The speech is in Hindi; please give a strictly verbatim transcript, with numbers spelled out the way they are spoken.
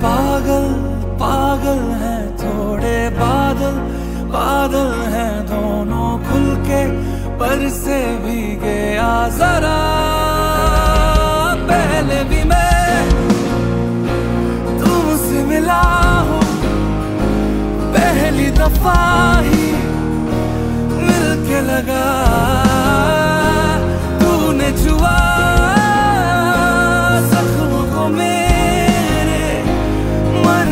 पागल पागल हैं थोड़े बादल, बादल हैं दोनों खुल के पर से भीगे आ जरा। पहले भी मैं तुमसे मिला हूँ, पहली दफा ही मिलके लगा